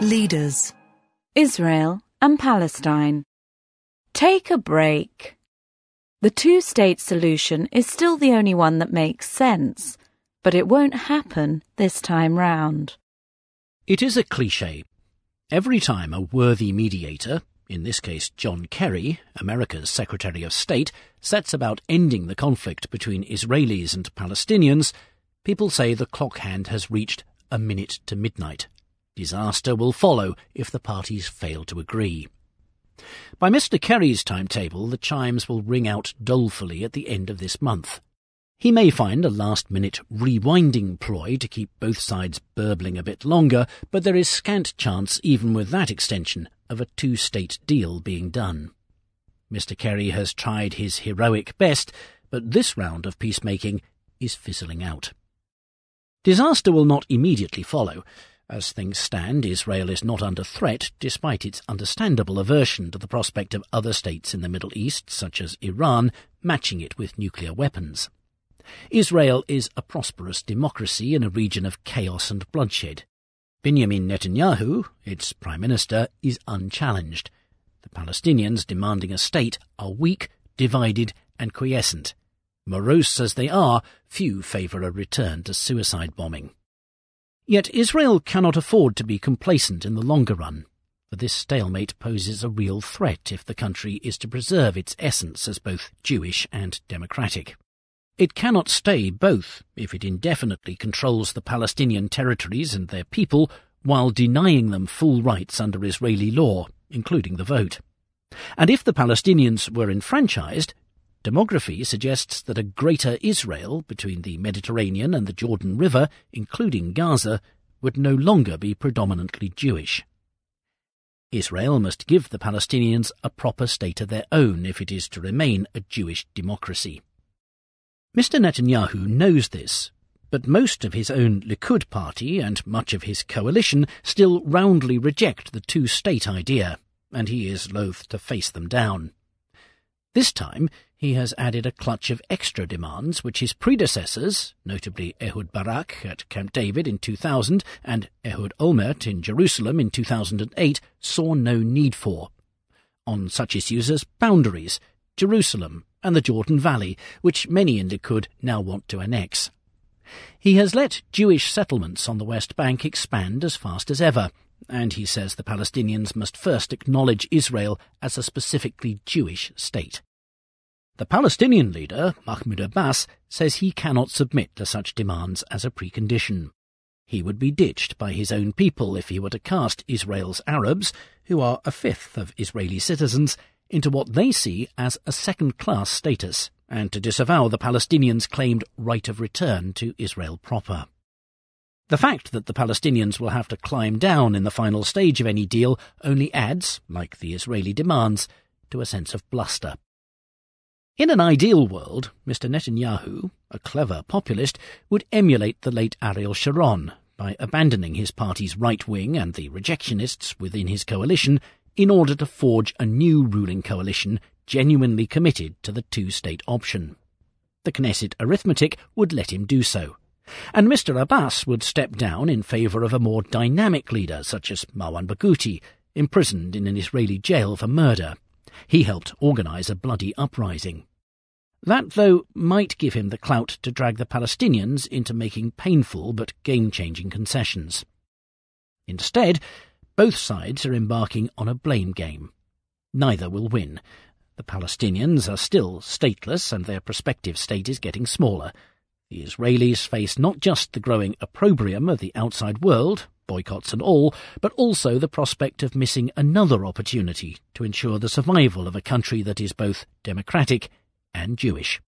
leaders. Israel and Palestine. Take a break. The two-state solution is still the only one that makes sense, but it won't happen this time round. It is a cliché. Every time a worthy mediator, in this case John Kerry, America's Secretary of State, sets about ending the conflict between Israelis and Palestinians, people say the clock hand has reached a minute to midnight. Disaster will follow if the parties fail to agree. By Mr. Kerry's timetable, the chimes will ring out dolefully at the end of this month. He may find a last-minute rewinding ploy to keep both sides burbling a bit longer, but there is scant chance, even with that extension, of a two-state deal being done. Mr. Kerry has tried his heroic best, but this round of peacemaking is fizzling out. Disaster will not immediately follow. As things stand, Israel is not under threat, despite its understandable aversion to the prospect of other states in the Middle East, such as Iran, matching it with nuclear weapons. Israel is a prosperous democracy in a region of chaos and bloodshed. Benjamin Netanyahu, its prime minister, is unchallenged. The Palestinians demanding a state are weak, divided and quiescent. Morose as they are, few favour a return to suicide bombing. Yet Israel cannot afford to be complacent in the longer run, for this stalemate poses a real threat if the country is to preserve its essence as both Jewish and democratic. It cannot stay both if it indefinitely controls the Palestinian territories and their people while denying them full rights under Israeli law, including the vote. And if the Palestinians were enfranchised, demography suggests that a greater Israel between the Mediterranean and the Jordan River, including Gaza, would no longer be predominantly Jewish. Israel must give the Palestinians a proper state of their own if it is to remain a Jewish democracy. Mr. Netanyahu knows this, but most of his own Likud party and much of his coalition still roundly reject the two-state idea, and he is loath to face them down. This time he has added a clutch of extra demands which his predecessors, notably Ehud Barak at Camp David in 2000 and Ehud Olmert in Jerusalem in 2008, saw no need for. On such issues as boundaries, Jerusalem and the Jordan Valley, which many in Likud now want to annex. He has let Jewish settlements on the West Bank expand as fast as ever, and he says the Palestinians must first acknowledge Israel as a specifically Jewish state. The Palestinian leader, Mahmoud Abbas, says he cannot submit to such demands as a precondition. He would be ditched by his own people if he were to cast Israel's Arabs, who are a fifth of Israeli citizens, into what they see as a second-class status, and to disavow the Palestinians' claimed right of return to Israel proper. The fact that the Palestinians will have to climb down in the final stage of any deal only adds, like the Israeli demands, to a sense of bluster. In an ideal world, Mr. Netanyahu, a clever populist, would emulate the late Ariel Sharon by abandoning his party's right wing and the rejectionists within his coalition in order to forge a new ruling coalition genuinely committed to the two-state option. The Knesset arithmetic would let him do so, and Mr. Abbas would step down in favour of a more dynamic leader such as Marwan Barghouti, imprisoned in an Israeli jail for murder. He helped organise a bloody uprising. That, though, might give him the clout to drag the Palestinians into making painful but game-changing concessions. Instead, both sides are embarking on a blame game. Neither will win. The Palestinians are still stateless and their prospective state is getting smaller. The Israelis face not just the growing opprobrium of the outside world, boycotts and all, but also the prospect of missing another opportunity to ensure the survival of a country that is both democratic and Jewish.